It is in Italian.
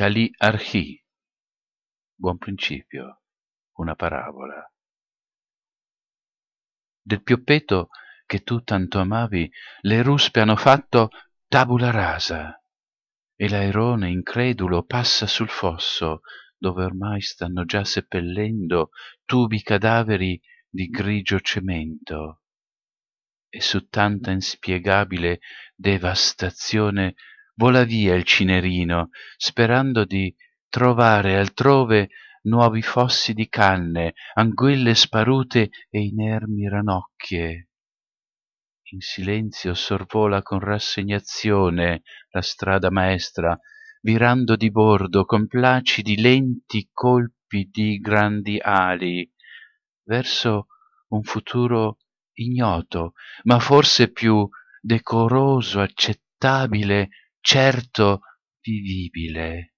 Calì Archì. Buon principio, una parabola. Del Pioppeto che tu tanto amavi, le ruspe hanno fatto tabula rasa, e l'airone incredulo passa sul fosso, dove ormai stanno già seppellendo tubi cadaveri di grigio cemento. E su tanta inspiegabile devastazione vola via il cinerino, sperando di trovare altrove nuovi fossi di canne, anguille sparute e inermi ranocchie. In silenzio sorvola con rassegnazione la strada maestra, virando di bordo con placidi lenti colpi di grandi ali, verso un futuro ignoto, ma forse più decoroso, accettabile, certo vivibile.